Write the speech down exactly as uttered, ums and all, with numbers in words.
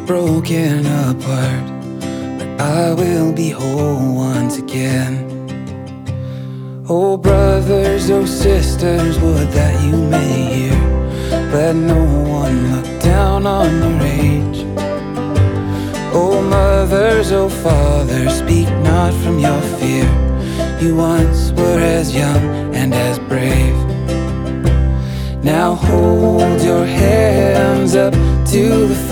broken apart, but I will be whole once again. Oh brothers, oh sisters, would that you may hear, let no one look down on your age. Oh mothers, oh fathers, speak not from your fear, you once were as young and as brave. Now hold your hands up to the